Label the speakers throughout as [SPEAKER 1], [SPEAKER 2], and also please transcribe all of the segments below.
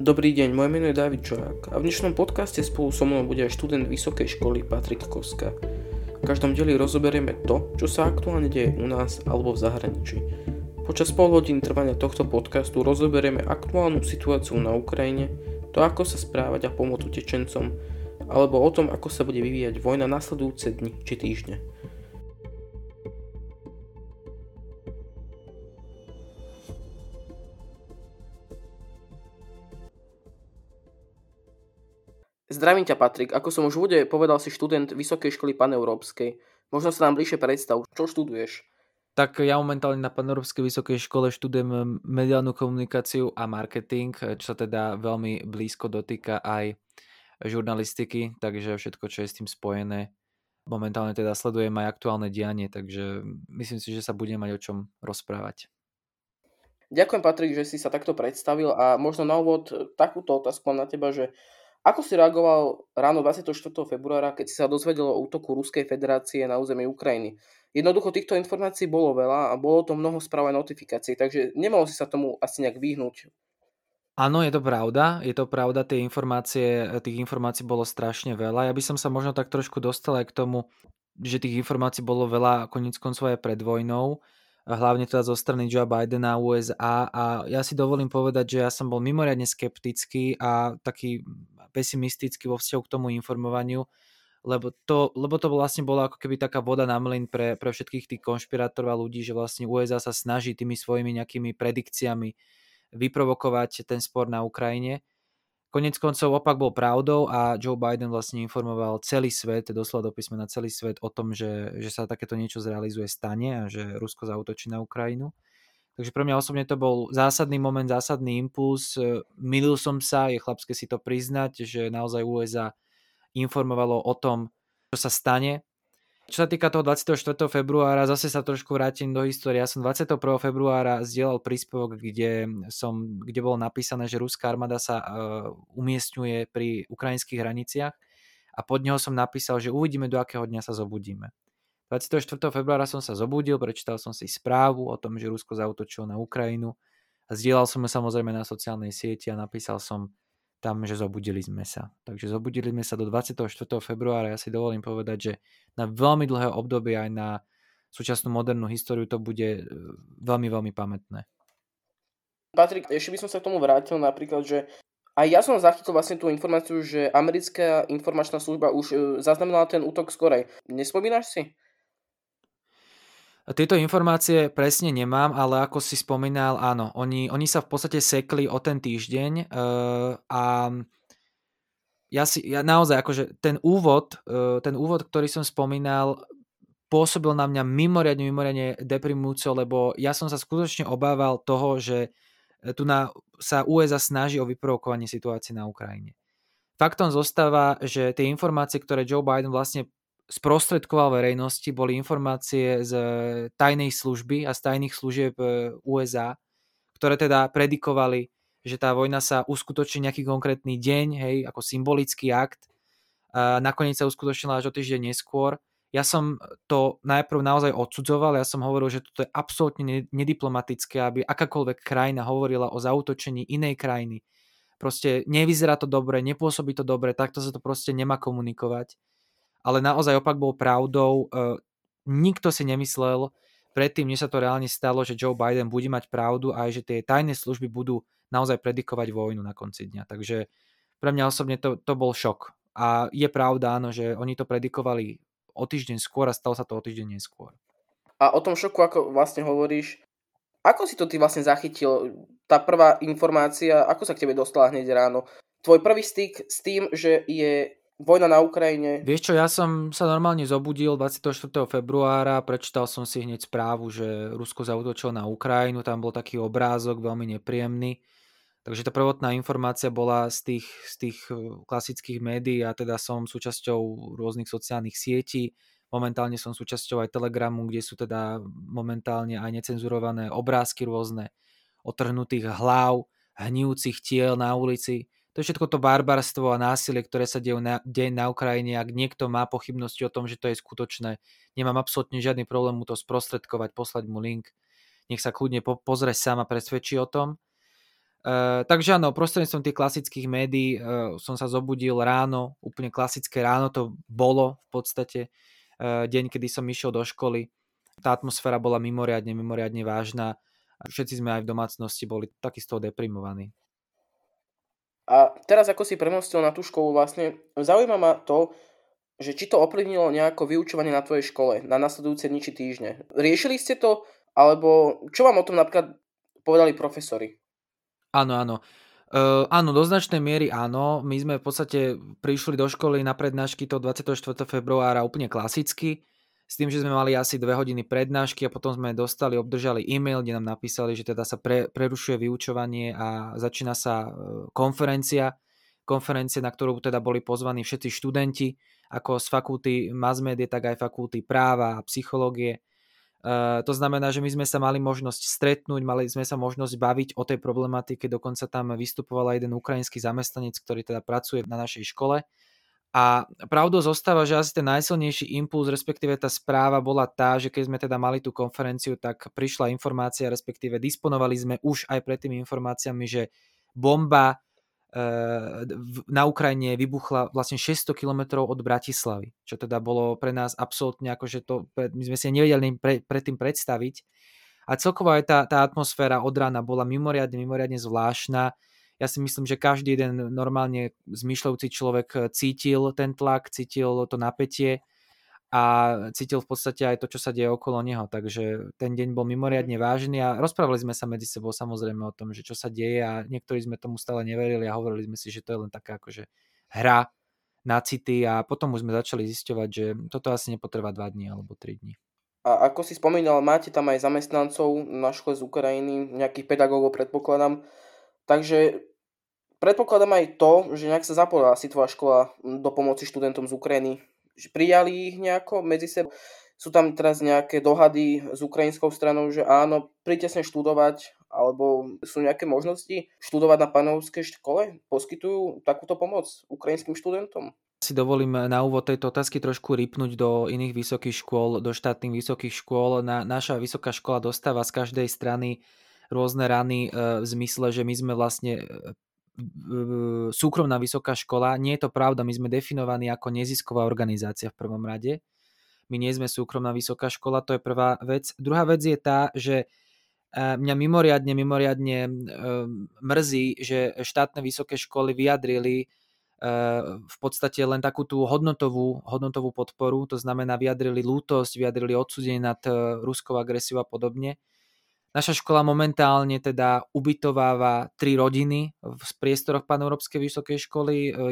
[SPEAKER 1] Dobrý deň, moje meno je Dávid Čojak a v dnešnom podcaste spolu so mnou bude aj študent Vysokej školy Patrik Koska. V každom dieli rozoberieme to, čo sa aktuálne deje u nás alebo v zahraničí. Počas pol hodín trvania tohto podcastu rozoberieme aktuálnu situáciu na Ukrajine, to ako sa správať a pomôcť utečencom, alebo o tom, ako sa bude vyvíjať vojna nasledujúce dni či týždne. Zdravím ťa, Patrik. Ako som už v úvode povedal, si študent Vysokej školy paneurópskej. Možno sa nám bližšie predstav, čo študuješ?
[SPEAKER 2] Tak ja momentálne na Paneurópskej vysokej škole študujem mediálnu komunikáciu a marketing, čo sa teda veľmi blízko dotýka aj žurnalistiky, takže všetko, čo je s tým spojené. Momentálne teda sledujem aj aktuálne dianie, takže myslím si, že sa budeme mať o čom rozprávať.
[SPEAKER 1] Ďakujem, Patrik, že si sa takto predstavil a možno na úvod takúto otázku mám na teba, že ako si reagoval ráno 24. februára, keď si sa dozvedel o útoku Ruskej federácie na území Ukrajiny? Jednoducho týchto informácií bolo veľa a bolo to mnoho správ a notifikácií, takže nemohol si sa tomu asi nejak vyhnúť.
[SPEAKER 2] Áno, je to pravda, tých informácií bolo strašne veľa. Ja by som sa možno tak trošku dostal aj k tomu, že tých informácií bolo veľa koniec koncov aj pred vojnou, hlavne teda zo strany Joea Bidena a USA, a ja si dovolím povedať, že ja som bol mimoriadne skeptický a taký pesimistický vo vzťahu k tomu informovaniu, lebo to vlastne bolo ako keby taká voda na mlyn pre všetkých tých konšpirátorov a ľudí, že vlastne USA sa snaží tými svojimi nejakými predikciami vyprovokovať ten spor na Ukrajine. Koniec koncov opak bol pravdou a Joe Biden vlastne informoval celý svet, doslova do písmena celý svet o tom, že sa takéto niečo zrealizuje, stane a že Rusko zaútočí na Ukrajinu. Takže pre mňa osobne to bol zásadný moment, zásadný impuls. Mýlil som sa, je chlapské si to priznať, že naozaj USA informovalo o tom, čo sa stane. Čo sa týka toho 24. februára, zase sa trošku vrátim do histórie. Ja som 21. februára zdieľal príspevok, kde bolo napísané, že ruská armáda sa umiestňuje pri ukrajinských hraniciach, a pod neho som napísal, že uvidíme, do akého dňa sa zobudíme. 24. februára som sa zobudil, prečítal som si správu o tom, že Rusko zaútočilo na Ukrajinu a zdieľal som ju samozrejme na sociálnej sieti a napísal som tam, že zobudili sme sa. Takže zobudili sme sa do 24. februára. Ja si dovolím povedať, že na veľmi dlhé obdobie aj na súčasnú modernú históriu to bude veľmi, veľmi pamätné.
[SPEAKER 1] Patrik, ešte by som sa k tomu vrátil napríklad, že aj ja som zachytil vlastne tú informáciu, že americká informačná služba už zaznamenala ten útok skorej. Nespomínaš si?
[SPEAKER 2] Tieto informácie presne nemám, ale ako si spomínal, áno, oni sa v podstate sekli o ten týždeň a ja naozaj akože ten úvod, ktorý som spomínal, pôsobil na mňa mimoriadne deprimujúco, lebo ja som sa skutočne obával toho, že sa USA snaží o vyprovokovanie situácie na Ukrajine. Faktom zostáva, že tie informácie, ktoré Joe Biden vlastne sprostredkoval verejnosti, boli informácie z tajnej služby a z tajných služieb USA, ktoré teda predikovali, že tá vojna sa uskutoční nejaký konkrétny deň, hej, ako symbolický akt. A nakoniec sa uskutočnila až o týždeň neskôr. Ja som to najprv naozaj odsudzoval, ja som hovoril, že toto je absolútne nediplomatické, aby akákoľvek krajina hovorila o zaútočení inej krajiny. Proste nevyzerá to dobre, nepôsobí to dobre, takto sa to proste nemá komunikovať. Ale naozaj opak bol pravdou. Nikto si nemyslel predtým, než sa to reálne stalo, že Joe Biden bude mať pravdu a aj že tie tajné služby budú naozaj predikovať vojnu na konci dňa. Takže pre mňa osobne to bol šok. A je pravda, áno, že oni to predikovali o týždeň skôr a stalo sa to o týždeň neskôr.
[SPEAKER 1] A o tom šoku, ako vlastne hovoríš, ako si to ty vlastne zachytil? Tá prvá informácia, ako sa k tebe dostala hneď ráno? Tvoj prvý styk s tým, že je vojna na Ukrajine?
[SPEAKER 2] Vieš čo, ja som sa normálne zobudil 24. februára, prečítal som si hneď správu, že Rusko zaútočilo na Ukrajinu, tam bol taký obrázok veľmi nepríjemný. Takže tá prvotná informácia bola z tých klasických médií, a teda som súčasťou rôznych sociálnych sietí. Momentálne som súčasťou aj Telegramu, kde sú teda momentálne aj necenzurované obrázky rôzne otrhnutých hlav, hnijúcich tiel na ulici. To je všetko to barbarstvo a násilie, ktoré sa deje na Ukrajine. Ak niekto má pochybnosti o tom, že to je skutočné, nemám absolútne žiadny problém mu to sprostredkovať, poslať mu link. Nech sa kľudne pozrie sám a presvedčí o tom. Takže áno, prostredníctvom tých klasických médií som sa zobudil ráno, úplne klasické ráno to bolo v podstate deň, kedy som išiel do školy. Tá atmosféra bola mimoriadne vážna. Všetci sme aj v domácnosti boli takisto deprimovaní.
[SPEAKER 1] A teraz ako si premostil na tú školu vlastne, zaujíma ma to, že či to ovplyvnilo nejako vyučovanie na tvojej škole na nasledujúce dni či týždne. Riešili ste to, alebo čo vám o tom napríklad povedali profesori?
[SPEAKER 2] Áno, áno. Áno, do značnej miery áno. My sme v podstate prišli do školy na prednášky toho 24. februára úplne klasicky, s tým, že sme mali asi 2 hodiny prednášky a potom sme obdržali e-mail, kde nám napísali, že teda sa prerušuje vyučovanie a začína sa konferencia, na ktorú teda boli pozvaní všetci študenti, ako z fakulty mass media, tak aj fakulty práva a psychológie. To znamená, že my sme sa mali možnosť stretnúť, mali sme sa možnosť baviť o tej problematike, dokonca tam vystupoval aj jeden ukrajinský zamestnanec, ktorý teda pracuje na našej škole. A pravdou zostáva, že asi ten najsilnejší impuls, respektíve tá správa bola tá, že keď sme teda mali tú konferenciu, tak prišla informácia, respektíve disponovali sme už aj pred tými informáciami, že bomba na Ukrajine vybuchla vlastne 600 kilometrov od Bratislavy, čo teda bolo pre nás absolútne akože to, my sme si nevedeli predtým predstaviť. A celkovo aj tá atmosféra od rána bola mimoriadne zvláštna. Ja si myslím, že každý jeden normálne zmýšľajúci človek cítil ten tlak, cítil to napätie a cítil v podstate aj to, čo sa deje okolo neho. Takže ten deň bol mimoriadne vážny a rozprávali sme sa medzi sebou samozrejme o tom, že čo sa deje a niektorí sme tomu stále neverili a hovorili sme si, že to je len taká akože hra na city a potom už sme začali zisťovať, že toto asi nepotrvá 2 dní alebo 3 dní.
[SPEAKER 1] A ako si spomínal, máte tam aj zamestnancov na škole z Ukrajiny, nejakých pedagógov predpokladám. Takže predpokladám aj to, že nejak sa zapojila asi tvoja škola do pomoci študentom z Ukrajiny. Prijali ich nejako medzi sebou? Sú tam teraz nejaké dohady s ukrajinskou stranou, že áno, príďte sem študovať, alebo sú nejaké možnosti študovať na panovskej škole? Poskytujú takúto pomoc ukrajinským študentom?
[SPEAKER 2] Si dovolím na úvod tejto otázky trošku rýpnuť do iných vysokých škôl, do štátnych vysokých škôl. Naša vysoká škola dostáva z každej strany rôzne rany v zmysle, že my sme vlastne súkromná vysoká škola. Nie je to pravda, my sme definovaní ako nezisková organizácia v prvom rade. My nie sme súkromná vysoká škola, to je prvá vec. Druhá vec je tá, že mňa mimoriadne mrzí, že štátne vysoké školy vyjadrili v podstate len takú tú hodnotovú podporu, to znamená vyjadrili lútosť, vyjadrili odsúdenie nad ruskou agresiou a podobne. Naša škola momentálne teda ubytováva 3 rodiny v priestoroch Paneurópskej vysokej školy,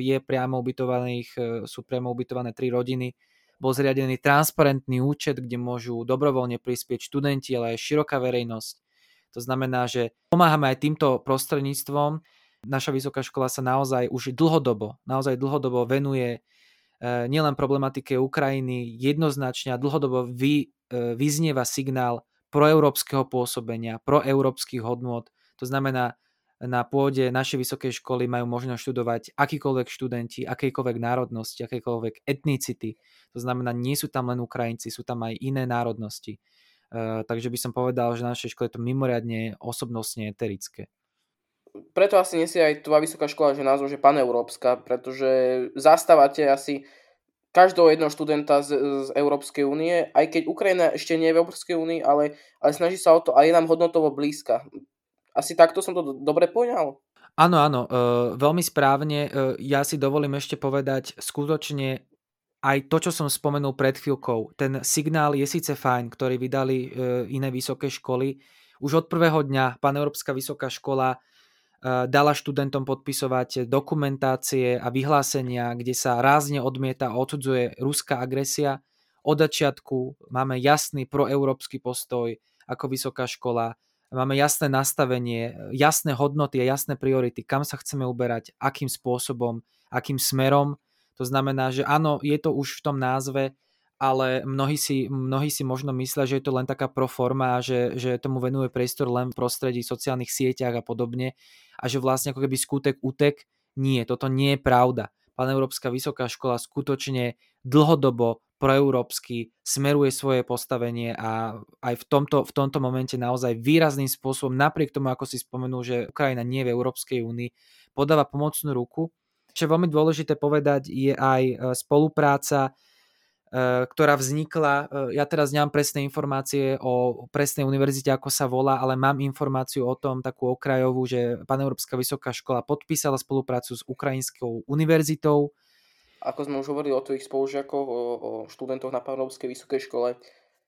[SPEAKER 2] sú priamo ubytované 3 rodiny. Bol zriadený transparentný účet, kde môžu dobrovoľne prispieť študenti, ale aj široká verejnosť. To znamená, že pomáhame aj týmto prostredníctvom. Naša vysoká škola sa naozaj dlhodobo venuje nielen problematike Ukrajiny, jednoznačne a dlhodobo vyznieva signál proeurópskeho pôsobenia, proeurópskych hodnôt. To znamená, na pôde našej vysokej školy majú možnosť študovať akýkoľvek študenti, akejkoľvek národnosti, akejkoľvek etnicity. To znamená, nie sú tam len Ukrajinci, sú tam aj iné národnosti. Takže by som povedal, že na našej škole je to mimoriadne osobnostne eterické.
[SPEAKER 1] Preto asi nesie aj tvoja vysoká škola, že názov, že paneurópska, pretože zastávate asi každého jedného študenta z Európskej únie, aj keď Ukrajina ešte nie je v Európskej únii, ale snaží sa o to a je nám hodnotovo blízka. Asi takto som to dobre poňal?
[SPEAKER 2] Áno, veľmi správne. Ja si dovolím ešte povedať skutočne aj to, čo som spomenul pred chvíľkou. Ten signál je síce fajn, ktorý vydali iné vysoké školy. Už od prvého dňa Paneurópska vysoká škola dala študentom podpisovať dokumentácie a vyhlásenia, kde sa rázne odmieta a odsudzuje ruská agresia. Od začiatku máme jasný proeurópsky postoj ako vysoká škola. Máme jasné nastavenie, jasné hodnoty a jasné priority, kam sa chceme uberať, akým spôsobom, akým smerom. To znamená, že áno, je to už v tom názve, ale mnohí si možno myslia, že je to len taká proforma a že tomu venuje priestor len v prostredí sociálnych sieťach a podobne a že vlastne ako keby skutek utek. Nie, toto nie je pravda. Paneurópska vysoká škola skutočne dlhodobo proeurópsky, smeruje svoje postavenie a aj v tomto momente naozaj výrazným spôsobom, napriek tomu, ako si spomenul, že Ukrajina nie je v Európskej únii, podáva pomocnú ruku. Čo je veľmi dôležité povedať, je aj spolupráca, ktorá vznikla. Ja teraz nemám presné informácie o presnej univerzite, ako sa volá, ale mám informáciu o tom, takú okrajovú, že Paneurópska vysoká škola podpísala spoluprácu s Ukrajinskou univerzitou.
[SPEAKER 1] Ako sme už hovorili o tvojich spolužiakoch, o študentoch na Paneurópskej vysokej škole,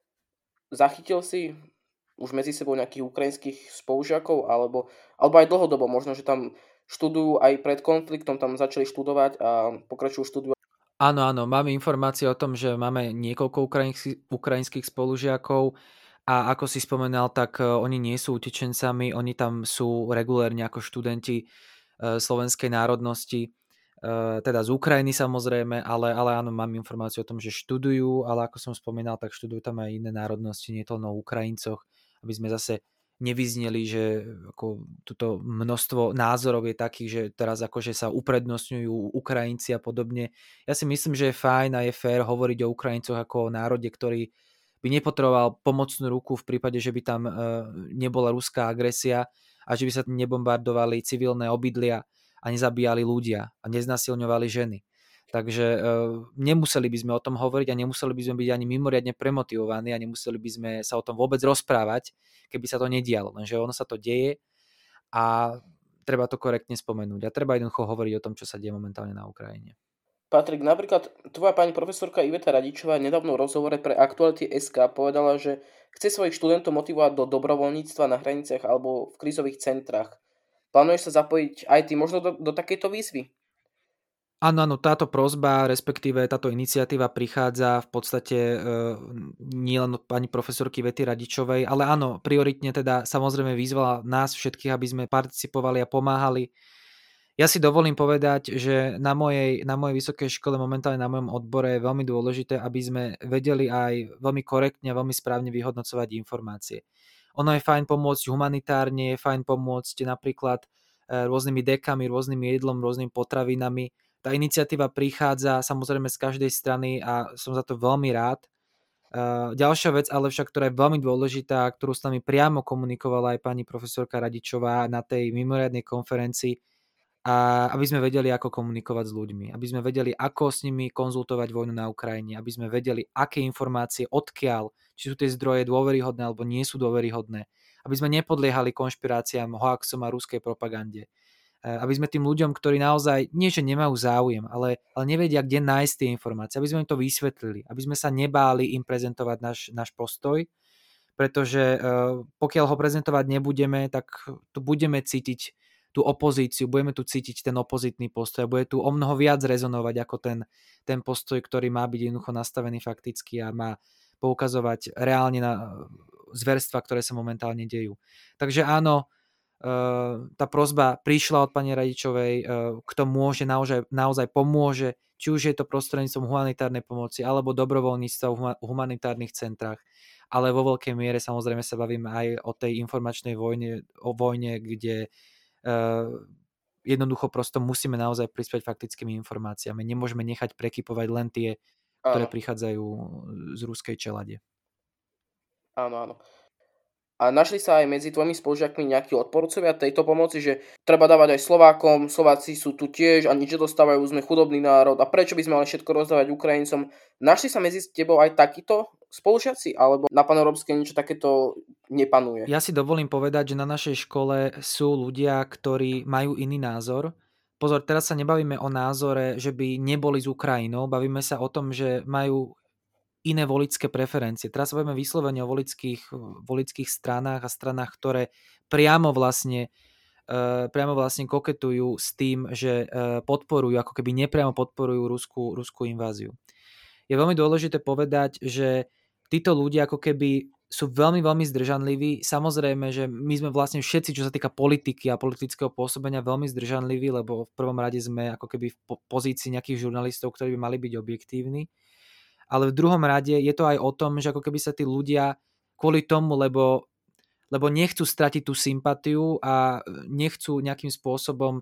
[SPEAKER 1] zachytil si už medzi sebou nejakých ukrajinských spolužiakov, alebo aj dlhodobo možno, že tam študujú aj pred konfliktom, tam začali študovať a pokračujú štúdiu.
[SPEAKER 2] Áno, máme informácie o tom, že máme niekoľko ukrajinských spolužiakov a ako si spomenal, tak oni nie sú utečencami, oni tam sú regulérne ako študenti slovenskej národnosti, teda z Ukrajiny samozrejme, ale áno, mám informáciu o tom, že študujú, ale ako som spomínal, tak študujú tam aj iné národnosti, nie to len o Ukrajincoch, aby sme zase nevyzneli, že ako toto množstvo názorov je takých, že teraz akože sa uprednostňujú Ukrajinci a podobne. Ja si myslím, že je fajn a je fér hovoriť o Ukrajincoch ako o národe, ktorý by nepotreboval pomocnú ruku v prípade, že by tam nebola ruská agresia a že by sa nebombardovali civilné obydlia a nezabíjali ľudia a neznasilňovali ženy. Takže nemuseli by sme o tom hovoriť a nemuseli by sme byť ani mimoriadne premotivovaní a nemuseli by sme sa o tom vôbec rozprávať, keby sa to nedialo. Lenže ono sa to deje a treba to korektne spomenúť a treba jednoducho hovoriť o tom, čo sa deje momentálne na Ukrajine.
[SPEAKER 1] Patrik, napríklad tvoja pani profesorka Iveta Radičová nedávno v rozhovore pre Aktuality.sk povedala, že chce svojich študentov motivovať do dobrovoľníctva na hraniciach alebo v krízových centrách. Plánuješ sa zapojiť aj ty možno do takejto výzvy?
[SPEAKER 2] Áno, táto prosba, respektíve táto iniciatíva prichádza v podstate nielen od pani profesorky Ivety Radičovej, ale áno, prioritne teda samozrejme vyzvala nás všetkých, aby sme participovali a pomáhali. Ja si dovolím povedať, že na mojej vysokej škole, momentálne na mojom odbore je veľmi dôležité, aby sme vedeli aj veľmi korektne a veľmi správne vyhodnocovať informácie. Ono je fajn pomôcť humanitárne, je fajn pomôcť napríklad rôznymi dekami, rôznym jedlom, rôznymi potravinami. Tá iniciatíva prichádza samozrejme z každej strany a som za to veľmi rád. Ďalšia vec, ale však, ktorá je veľmi dôležitá, ktorú s nami priamo komunikovala aj pani profesorka Radičová na tej mimoriadnej konferencii, a aby sme vedeli, ako komunikovať s ľuďmi, aby sme vedeli, ako s nimi konzultovať vojnu na Ukrajine, aby sme vedeli, aké informácie, odkiaľ, či sú tie zdroje dôveryhodné alebo nie sú dôveryhodné, aby sme nepodliehali konšpiráciám, hoaxom a ruskej propagande. Aby sme tým ľuďom, ktorí naozaj nie, že nemajú záujem, ale nevedia, kde nájsť tie informácie, aby sme im to vysvetlili, aby sme sa nebáli im prezentovať náš postoj, pretože pokiaľ ho prezentovať nebudeme, tak tu budeme cítiť tú opozíciu, budeme tu cítiť ten opozitný postoj a bude tu o mnoho viac rezonovať ako ten postoj, ktorý má byť jednoducho nastavený fakticky a má poukazovať reálne na zverstva, ktoré sa momentálne dejú. Takže áno, tá prosba prišla od pani Radičovej, kto môže, naozaj pomôže, či už je to prostredníctvom humanitárnej pomoci alebo dobrovoľníctva v humanitárnych centrách, ale vo veľkej miere samozrejme sa bavíme aj o tej informačnej vojne, kde jednoducho prosto musíme naozaj prispieť faktickými informáciami. Nemôžeme nechať prekypovať len tie, ktoré prichádzajú z ruskej čelade.
[SPEAKER 1] Áno. A našli sa aj medzi tvojimi spolužiakmi nejakí odporcovia tejto pomoci, že treba dávať aj Slovákom, Slováci sú tu tiež a nič nedostávajú, sme chudobný národ a prečo by sme mali všetko rozdávať Ukrajincom? Našli sa medzi tebou aj takíto spolužiaci, alebo na paneurópskej niečo takéto nepanuje?
[SPEAKER 2] Ja si dovolím povedať, že na našej škole sú ľudia, ktorí majú iný názor. Pozor, teraz sa nebavíme o názore, že by neboli z Ukrajinou, bavíme sa o tom, že majú iné voličské preferencie. Teraz sa bavíme vyslovene o voličských stranách a stranách, ktoré priamo vlastne koketujú s tým, že podporujú, ako keby nepriamo podporujú ruskú inváziu. Je veľmi dôležité povedať, že títo ľudia ako keby sú veľmi, veľmi zdržanliví. Samozrejme, že my sme vlastne všetci, čo sa týka politiky a politického pôsobenia, veľmi zdržanliví, lebo v prvom rade sme ako keby v pozícii nejakých žurnalistov, ktorí by mali byť objektívni. Ale v druhom rade je to aj o tom, že ako keby sa tí ľudia kvôli tomu, lebo nechcú stratiť tú sympatiu a nechcú nejakým spôsobom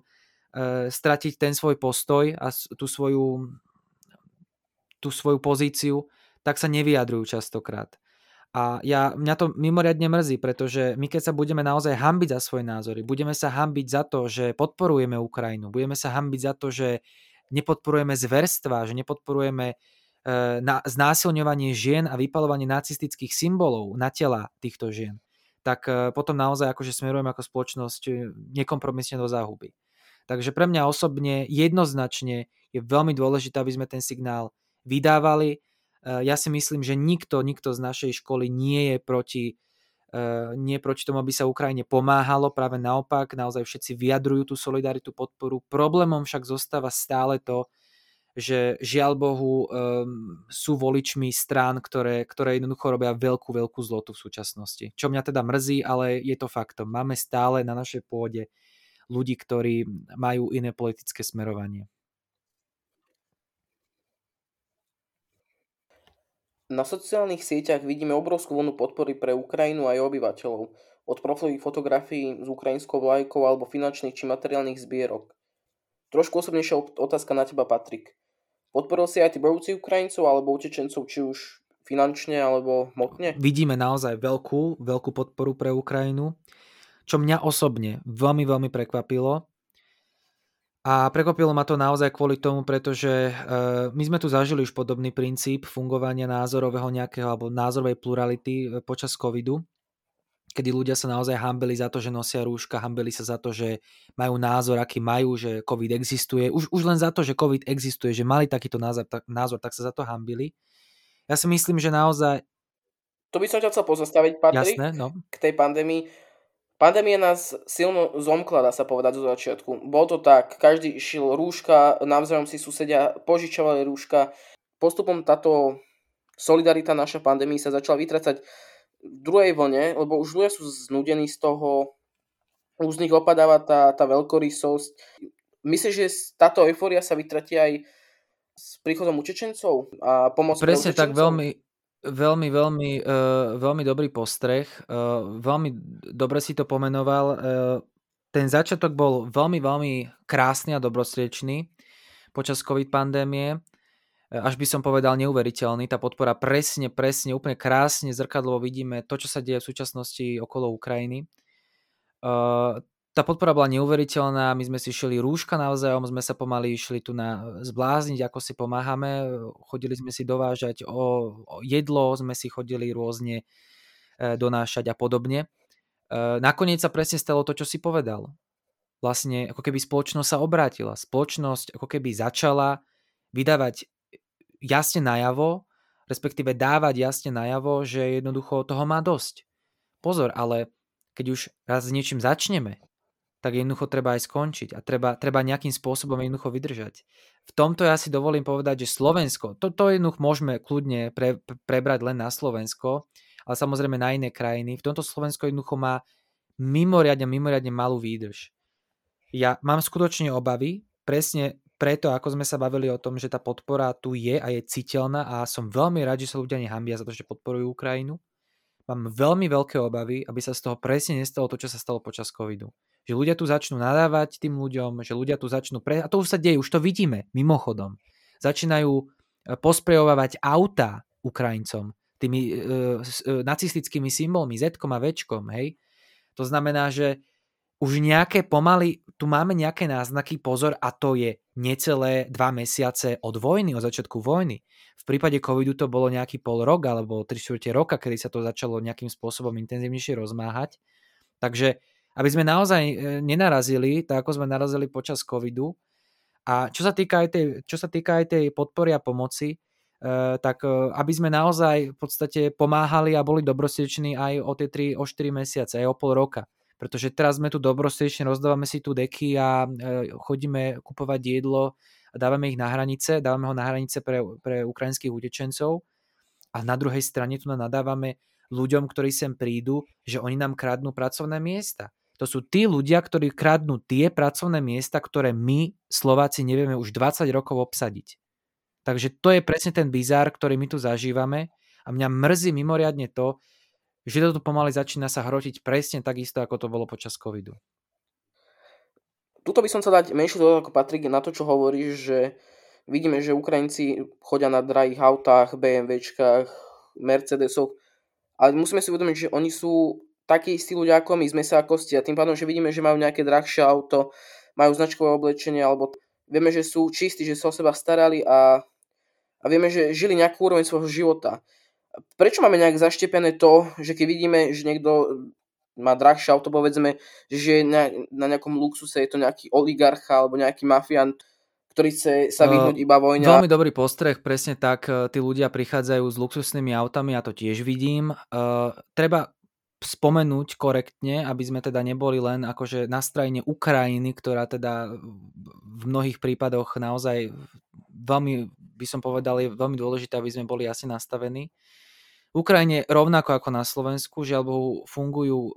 [SPEAKER 2] stratiť ten svoj postoj a tú svoju pozíciu, tak sa nevyjadrujú častokrát. A mňa to mimoriadne mrzí, pretože my keď sa budeme naozaj hanbiť za svoje názory, budeme sa hanbiť za to, že podporujeme Ukrajinu, budeme sa hanbiť za to, že nepodporujeme zverstva, že nepodporujeme znásilňovanie žien a vypaľovanie nacistických symbolov na tela týchto žien, tak potom naozaj akože smerujeme ako spoločnosť nekompromisne do záhuby. Takže pre mňa osobne jednoznačne je veľmi dôležité, aby sme ten signál vydávali. Ja si myslím, že nikto z našej školy nie je proti tomu, aby sa Ukrajine pomáhalo, práve naopak, naozaj všetci vyjadrujú tú solidaritu, podporu. Problémom však zostáva stále to, že žiaľ Bohu sú voličmi strán, ktoré jednoducho robia veľkú zlotu v súčasnosti. Čo mňa teda mrzí, ale je to faktom. Máme stále na našej pôde ľudí, ktorí majú iné politické smerovanie.
[SPEAKER 1] Na sociálnych sieťach vidíme obrovskú vlnu podpory pre Ukrajinu a jej obyvateľov, od profilových fotografií s ukrajinskou vlajkou alebo finančných či materiálnych zbierok. Trošku osobnejšia otázka na teba, Patrik. Podporil si aj ty bojúcich Ukrajincov alebo utečencov, či už finančne alebo hmotne?
[SPEAKER 2] Vidíme naozaj veľkú podporu pre Ukrajinu, čo mňa osobne veľmi prekvapilo. A prekvapilo ma to naozaj kvôli tomu, pretože my sme tu zažili už podobný princíp fungovania názorového nejakého alebo názorovej plurality počas covidu, kedy ľudia sa naozaj hanbili za to, že nosia rúška, hanbili sa za to, že majú názor, aký majú, že covid existuje. Už len za to, že covid existuje, že mali takýto názor, tak sa za to hanbili. Ja si myslím, že naozaj...
[SPEAKER 1] To by som ťa chcel pozastaviť, Patrik,
[SPEAKER 2] Jasné, no.
[SPEAKER 1] K tej pandémii. Pandémia nás silno zomkla, dá sa povedať, zo začiatku. Bolo to tak, každý šiel rúška, navzájom si susedia požičovali rúška. Postupom táto solidarita naša pandémii sa začala vytracať v druhej vlne, lebo už ľudia sú znudení z toho, už z nich opadáva tá veľkorysosť. Myslíš, že táto eufória sa vytratí aj s príchodom utečencov a pomoc pre utečencov?
[SPEAKER 2] Presne tak, veľmi dobrý postreh. Veľmi dobre si to pomenoval. Ten začiatok bol veľmi krásny a dobrosrdečný počas COVID pandémie. Až by som povedal neuveriteľný. Tá podpora presne, úplne krásne zrkadlovo vidíme to, čo sa deje v súčasnosti okolo Ukrajiny. Tá podpora bola neuveriteľná, my sme si šili rúška navzájom, sme sa pomaly išli tu zblázniť, ako si pomáhame, chodili sme si dovážať o jedlo, sme si chodili rôzne donášať a podobne. Nakoniec sa presne stalo to, čo si povedal. Vlastne ako keby spoločnosť sa obrátila. Spoločnosť ako keby začala vydávať jasne najavo, respektíve dávať jasne najavo, že jednoducho toho má dosť. Pozor, ale keď už raz s niečím začneme, tak jednoducho treba aj skončiť a treba nejakým spôsobom jednoducho vydržať. V tomto ja si dovolím povedať, že Slovensko, to jednoducho môžeme kľudne prebrať len na Slovensko, ale samozrejme na iné krajiny. V tomto Slovensko jednoducho má mimoriadne malú výdrž. Ja mám skutočne obavy, presne preto, ako sme sa bavili o tom, že tá podpora tu je a je citeľná a som veľmi rád, že sa ľudia nehambia za to, že podporujú Ukrajinu. Mám veľmi veľké obavy, aby sa z toho presne nestalo to, čo sa stalo počas covidu. Že ľudia tu začnú nadávať tým ľuďom, že ľudia tu začnú... A to už sa deje, už to vidíme, mimochodom. Začínajú posprejovávať autá Ukrajincom tými nacistickými symbolmi, Z-kom a V-čkom, hej. To znamená, že už nejaké pomaly, tu máme nejaké náznaky, pozor, a to je necelé 2 mesiace od vojny, od začiatku vojny. V prípade covidu to bolo nejaký pol rok alebo 3/4 roka, kedy sa to začalo nejakým spôsobom intenzívnejšie rozmáhať. Takže aby sme naozaj nenarazili, tak ako sme narazili počas covidu. A čo sa týka aj tej podpory a pomoci, tak aby sme naozaj v podstate pomáhali a boli dobrosrdeční aj o tie 3-4 mesiace, aj o pol roka. Pretože teraz sme tu dobrosrdečne, rozdávame si tu deky a chodíme kupovať jedlo a dávame ho na hranice pre ukrajinských utečencov a na druhej strane tu nadávame ľuďom, ktorí sem prídu, že oni nám kradnú pracovné miesta. To sú tí ľudia, ktorí kradnú tie pracovné miesta, ktoré my, Slováci, nevieme už 20 rokov obsadiť. Takže to je presne ten bizár, ktorý my tu zažívame a mňa mrzí mimoriadne to, že toto pomaly začína sa hrotiť presne takisto, ako to bolo počas covidu.
[SPEAKER 1] Tuto by som chcel dať menšiu dodať ako Patrik na to, čo hovoríš, že Vidíme, že Ukrajinci chodia na drahých autách, BMWčkách, Mercedesoch, ale musíme si uvedomiť, že oni sú takí istí ľudia ako my, z mesa a kosti a tým pádom, že vidíme, že majú nejaké drahšie auto, majú značkové oblečenie, alebo vieme, že sú čistí, že sa o seba starali a vieme, že žili nejakú úroveň svojho života. Prečo máme nejak zaštepené to, že keď vidíme, že niekto má drahšie auto, povedzme, že je na nejakom luxuse, je to nejaký oligarcha alebo nejaký mafián, ktorý chce sa vyhnúť iba vojne.
[SPEAKER 2] Veľmi dobrý postreh, presne tak, tí ľudia prichádzajú s luxusnými autami, ja to tiež vidím. Treba spomenúť korektne, aby sme teda neboli len akože na strane Ukrajiny, ktorá teda v mnohých prípadoch naozaj veľmi, by som povedal, je veľmi dôležité, aby sme boli asi nastavení. V Ukrajine rovnako ako na Slovensku, žiaľ fungujú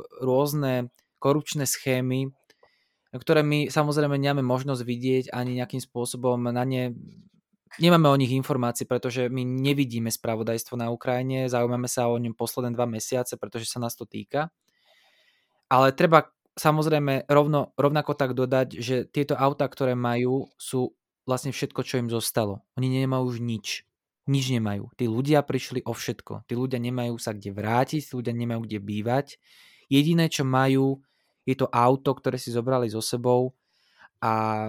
[SPEAKER 2] rôzne korupčné schémy, ktoré my samozrejme nemáme možnosť vidieť ani nejakým spôsobom na ne. Nemáme o nich informácie, pretože my nevidíme spravodajstvo na Ukrajine, zaujímame sa o ňom posledné 2 mesiace, pretože sa nás to týka. Ale treba samozrejme rovnako tak dodať, že tieto autá, ktoré majú, sú vlastne všetko, čo im zostalo. Oni nemajú už nič. Nič nemajú. Tí ľudia prišli o všetko. Tí ľudia nemajú sa kde vrátiť, tí ľudia nemajú kde bývať. Jediné, čo majú, je to auto, ktoré si zobrali so sebou a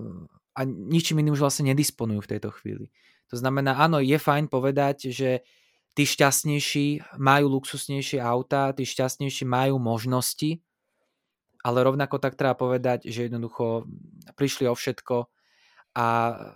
[SPEAKER 2] ničím iným už vlastne nedisponujú v tejto chvíli. To znamená, áno, je fajn povedať, že tí šťastnejší majú luxusnejšie autá, tí šťastnejší majú možnosti, ale rovnako tak treba povedať, že jednoducho prišli o všetko a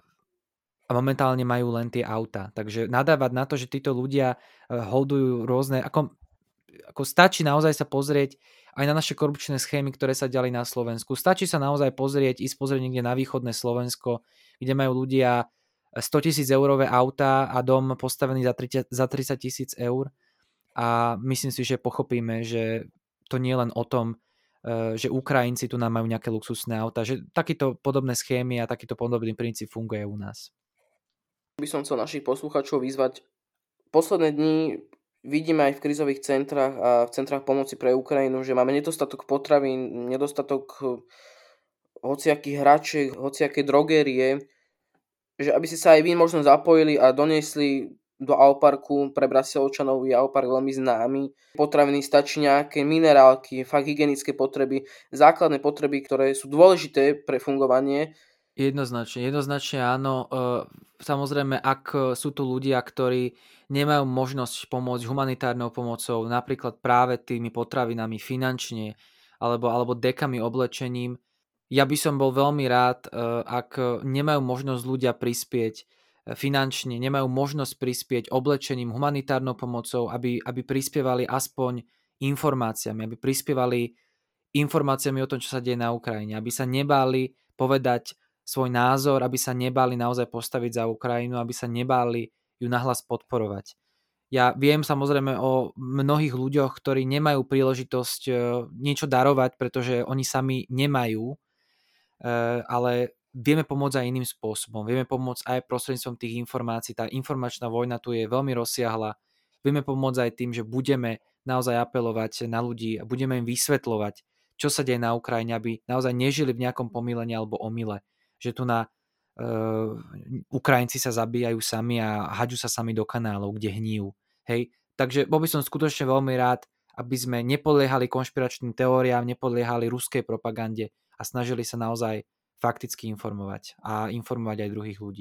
[SPEAKER 2] momentálne majú len tie autá. Takže nadávať na to, že títo ľudia holdujú rôzne, ako stačí naozaj sa pozrieť aj na naše korupčné schémy, ktoré sa diali na Slovensku. Stačí sa naozaj ísť pozrieť niekde na východné Slovensko, kde majú ľudia 100 000 eurové autá a dom postavený za 30 000 eur. A myslím si, že pochopíme, že to nie je len o tom, že Ukrajinci tu nám majú nejaké luxusné autá, že takýto podobné schémy a takýto podobný princíp funguje u nás.
[SPEAKER 1] By som chcel našich poslucháčov vyzvať. Posledné dni vidíme aj v krízových centrách a v centrách pomoci pre Ukrajinu, že máme nedostatok potravín, nedostatok hociakých hračiek, hociaké drogérie, že aby ste sa aj vy možno zapojili a doniesli do Auparku, pre Bratišovčanov je Aupark veľmi známy. Potraviny stačí nejaké minerálky, fakt hygienické potreby, základné potreby, ktoré sú dôležité pre fungovanie.
[SPEAKER 2] Jednoznačne áno. Samozrejme, ak sú tu ľudia, ktorí nemajú možnosť pomôcť humanitárnou pomocou, napríklad práve tými potravinami finančne alebo dekami, oblečením, ja by som bol veľmi rád, ak nemajú možnosť ľudia prispieť finančne, nemajú možnosť prispieť oblečením, humanitárnou pomocou, aby prispievali aspoň informáciami, aby prispievali informáciami o tom, čo sa deje na Ukrajine, aby sa nebáli povedať svoj názor, aby sa nebáli naozaj postaviť za Ukrajinu, aby sa nebáli ju nahlas podporovať. Ja viem samozrejme o mnohých ľuďoch, ktorí nemajú príležitosť niečo darovať, pretože oni sami nemajú, ale vieme pomôcť aj iným spôsobom. Vieme pomôcť aj prostredníctvom tých informácií. Tá informačná vojna tu je veľmi rozsiahla. Vieme pomôcť aj tým, že budeme naozaj apelovať na ľudí a budeme im vysvetľovať, čo sa deje na Ukrajine, aby naozaj nežili v nejakom pomýlení alebo omyle. Že tu na Ukrajinci sa zabíjajú sami a haďu sa sami do kanálov, kde hníjú. Hej? Takže bol by som skutočne veľmi rád, aby sme nepodliehali konšpiračným teóriám, nepodliehali ruskej propagande a snažili sa naozaj fakticky informovať a informovať aj druhých ľudí.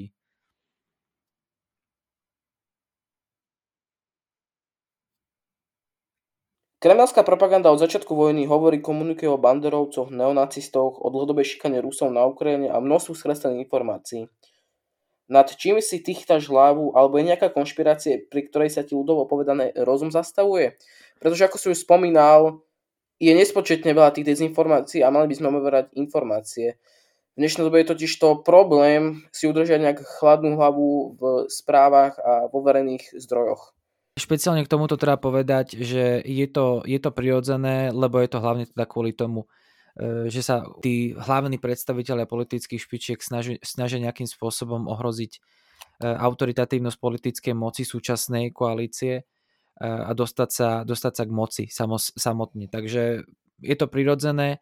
[SPEAKER 1] Kremelská propaganda od začiatku vojny hovorí, komunikuje o banderovcoch, neonacistoch, o dlhodobej šikane Rusov na Ukrajine a množstvu skreslených informácií. Nad čím si týchtaš hlavu, alebo je nejaká konšpirácie, pri ktorej sa ti ľudovo povedané rozum zastavuje? Pretože ako som už spomínal, je nespočetne veľa tých dezinformácií a mali by sme overať informácie. V dnešnej dobe je totiž to problém si udržať nejak chladnú hlavu v správach a vo verejných zdrojoch.
[SPEAKER 2] Špeciálne k tomuto treba povedať, že je to prirodzené, lebo je to hlavne teda kvôli tomu, že sa tí hlavní predstavitelia politických špičiek snažia nejakým spôsobom ohroziť autoritatívnosť politickej moci súčasnej koalície a dostať sa k moci samotne. Takže je to prirodzené.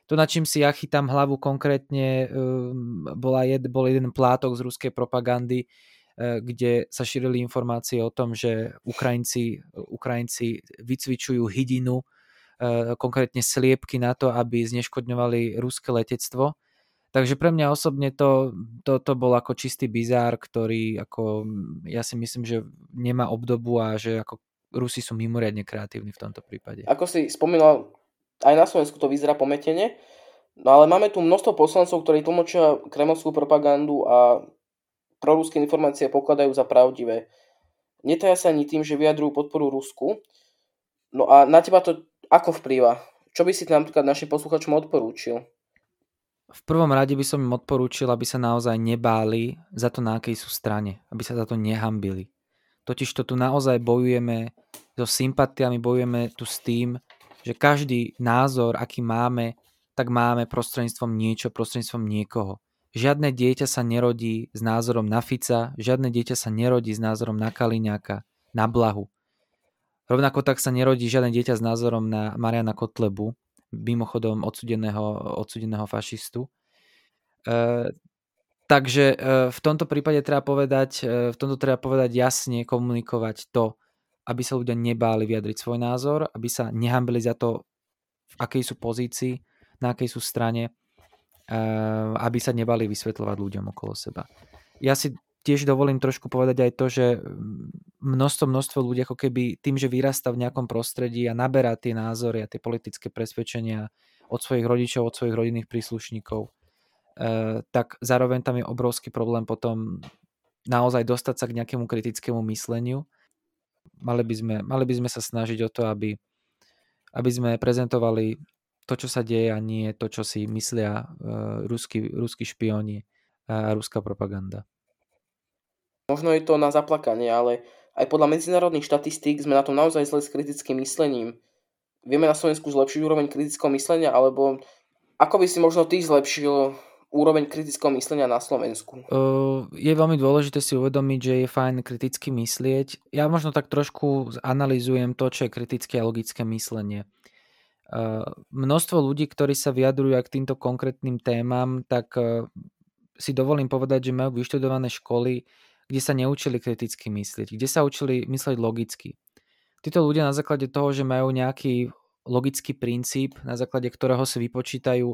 [SPEAKER 2] To, na čím si ja chytám hlavu konkrétne, bol jeden plátok z ruskej propagandy, kde sa šírili informácie o tom, že Ukrajinci vycvičujú hydinu, konkrétne sliepky na to, aby zneškodňovali ruské letectvo. Takže pre mňa osobne to bol ako čistý bizár, ktorý ako, ja si myslím, že nemá obdobu a že ako Rusi sú mimoriadne kreatívni v tomto prípade.
[SPEAKER 1] Ako si spomínal, aj na Slovensku to vyzerá pometene, no ale máme tu množstvo poslancov, ktorí tlmočia kremelskú propagandu a proruské informácie pokladajú za pravdivé. Netaja sa ani tým, že vyjadrujú podporu Rusku. No a na teba to ako vplýva? Čo by si napríklad našim posluchačom odporúčil?
[SPEAKER 2] V prvom rade by som im odporúčil, aby sa naozaj nebáli za to, na akej sú strane. Aby sa za to nehambili. Totižto tu naozaj bojujeme so sympatiami, bojujeme tu s tým, že každý názor, aký máme, tak máme prostredníctvom niekoho. Žiadne dieťa sa nerodí s názorom na Fica, žiadne dieťa sa nerodí s názorom na Kaliňáka, na Blahu. Rovnako tak sa nerodí žiadne dieťa s názorom na Mariana Kotlebu, mimochodom odsudeného fašistu. Takže v tomto prípade treba povedať jasne, komunikovať to, aby sa ľudia nebáli vyjadriť svoj názor, aby sa nehambili za to, v akej sú pozícii, na akej sú strane, aby sa nebali vysvetľovať ľuďom okolo seba. Ja si tiež dovolím trošku povedať aj to, že množstvo ľudí ako keby tým, že vyrastá v nejakom prostredí a naberá tie názory a tie politické presvedčenia od svojich rodičov, od svojich rodinných príslušníkov, tak zároveň tam je obrovský problém potom naozaj dostať sa k nejakému kritickému mysleniu. Mali by sme sa snažiť o to, aby sme prezentovali to, čo sa deje a nie to, čo si myslia ruskí špioni a ruská propaganda.
[SPEAKER 1] Možno je to na zaplakanie, ale aj podľa medzinárodných štatistík sme na tom naozaj zle s kritickým myslením. Vieme na Slovensku zlepšiť úroveň kritického myslenia, alebo ako by si možno ty zlepšil úroveň kritického myslenia na Slovensku?
[SPEAKER 2] Je veľmi dôležité si uvedomiť, že je fajn kriticky myslieť. Ja možno tak trošku analyzujem to, čo je kritické a logické myslenie. Množstvo ľudí, ktorí sa vyjadrujú aj k týmto konkrétnym témam, tak si dovolím povedať, že majú vyštudované školy, kde sa neučili kriticky myslieť, kde sa učili myslieť logicky. Títo ľudia na základe toho, že majú nejaký logický princíp, na základe ktorého si vypočítajú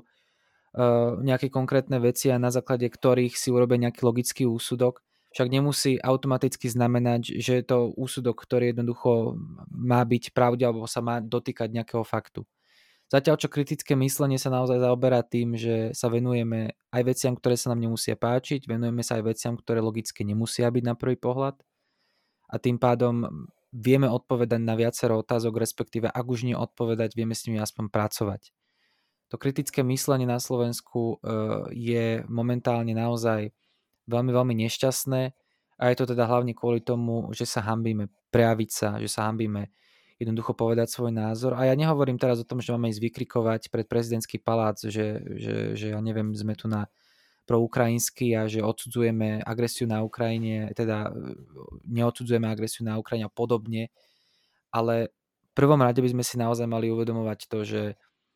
[SPEAKER 2] nejaké konkrétne veci a na základe ktorých si urobia nejaký logický úsudok, však nemusí automaticky znamenať, že je to úsudok, ktorý jednoducho má byť pravde alebo sa má dotýkať nejakého faktu. Zatiaľ, čo kritické myslenie sa naozaj zaoberá tým, že sa venujeme aj veciam, ktoré sa nám nemusia páčiť, venujeme sa aj veciam, ktoré logicky nemusia byť na prvý pohľad a tým pádom vieme odpovedať na viacero otázok, respektíve ak už nie odpovedať, vieme s nimi aspoň pracovať. To kritické myslenie na Slovensku je momentálne naozaj veľmi, veľmi nešťastné a je to teda hlavne kvôli tomu, že sa hanbíme prejaviť sa, že sa hanbíme jednoducho povedať svoj názor. A ja nehovorím teraz o tom, že máme ísť vykrikovať pred prezidentský palác, že ja neviem, sme tu na proukrajinský a že odsudzujeme agresiu na Ukrajine, teda neodsudzujeme agresiu na Ukrajine a podobne, ale v prvom rade by sme si naozaj mali uvedomovať to, že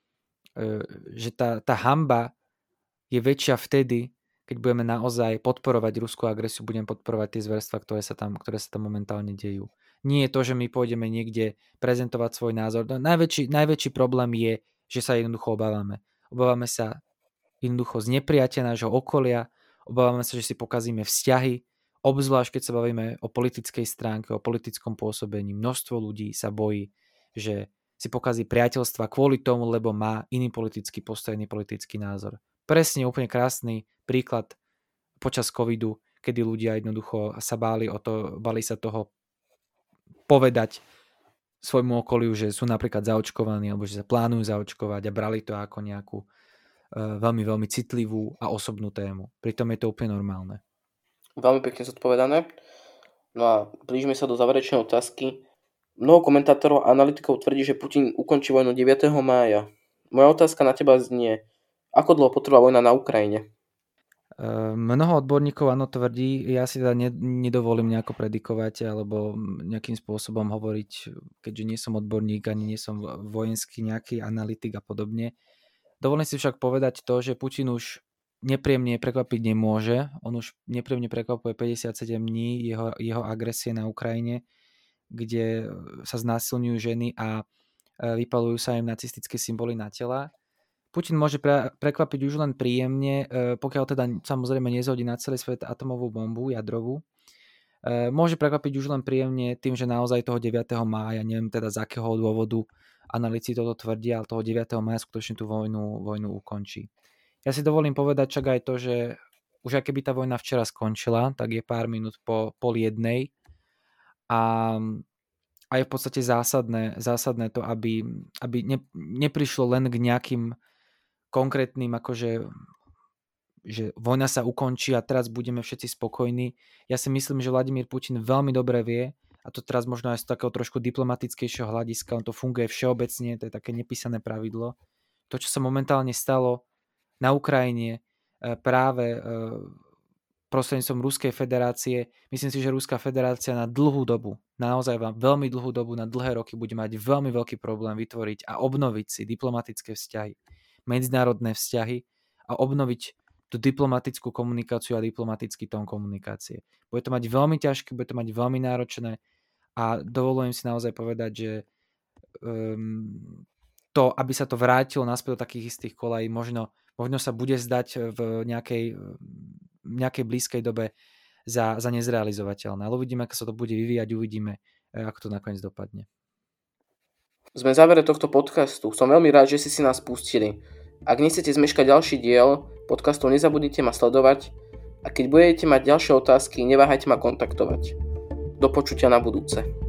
[SPEAKER 2] tá hanba je väčšia vtedy, keď budeme naozaj podporovať ruskú agresiu, budeme podporovať tie zverstvá, ktoré sa tam momentálne dejú. Nie je to, že my pôjdeme niekde prezentovať svoj názor. Najväčší problém je, že sa jednoducho obávame. Obávame sa jednoducho z nepriateľa nášho okolia, obávame sa, že si pokazíme vzťahy, obzvlášť keď sa bavíme o politickej stránke, o politickom pôsobení. Množstvo ľudí sa bojí, že si pokazí priateľstva kvôli tomu, lebo má iný politický postoj, iný politický názor. Presne úplne krásny príklad počas covidu, kedy ľudia jednoducho sa báli sa toho povedať svojmu okoliu, že sú napríklad zaočkovaní alebo že sa plánujú zaočkovať a brali to ako nejakú veľmi, veľmi citlivú a osobnú tému. Pritom je to úplne normálne.
[SPEAKER 1] Veľmi pekne zodpovedané. No a blížime sa do záverečnej otázky. Mnoho komentátorov a analytikov tvrdí, že Putin ukončí vojnu 9. mája. Moja otázka na teba znie, ako dlho potrvá vojna na Ukrajine?
[SPEAKER 2] Mnoho odborníkov áno tvrdí, ja si teda nedovolím nejako predikovať alebo nejakým spôsobom hovoriť, keďže nie som odborník ani nie som vojenský nejaký analytik a podobne. Dovolím si však povedať to, že Putin už nepríjemne prekvapiť nemôže. On už nepríjemne prekvapuje 57 dní jeho agresie na Ukrajine, kde sa znásilňujú ženy a vypalujú sa im nacistické symboly na tela. Putin môže prekvapiť už len príjemne, pokiaľ teda samozrejme nezhodí na celý svet atomovú bombu jadrovú. Môže prekvapiť už len príjemne tým, že naozaj toho 9. mája, neviem teda z akého dôvodu analytici toto tvrdia, ale toho 9. mája skutočne tú vojnu ukončí. Ja si dovolím povedať však aj to, že už aj keby tá vojna včera skončila, tak je pár minút po 12:30 a je v podstate zásadné to, aby neprišlo len k nejakým konkrétnym akože že vojna sa ukončí a teraz budeme všetci spokojní. Ja si myslím, že Vladimír Putin veľmi dobre vie, a to teraz možno aj z takého trošku diplomatickejšieho hľadiska, on to funguje všeobecne, to je také nepísané pravidlo. To, čo sa momentálne stalo na Ukrajine práve prostredníctvom Ruskej federácie, myslím si, že Ruská federácia na dlhú dobu, naozaj veľmi dlhú dobu, na dlhé roky bude mať veľmi veľký problém vytvoriť a obnoviť si diplomatické vzťahy, medzinárodné vzťahy a obnoviť tú diplomatickú komunikáciu a diplomatický tón komunikácie. Bude to mať veľmi ťažké, bude to mať veľmi náročné a dovolujem si naozaj povedať, že to, aby sa to vrátilo naspäť do takých istých kolají, možno sa bude zdať v nejakej blízkej dobe za nezrealizovateľné. Ale uvidíme, ako sa to bude vyvíjať, uvidíme, ako to nakoniec dopadne.
[SPEAKER 1] Sme v závere tohto podcastu. Som veľmi rád, že si nás pustili. Ak nechcete zmeškať ďalší diel podcastu, nezabudnite ma sledovať a keď budete mať ďalšie otázky, neváhajte ma kontaktovať. Do počutia na budúce.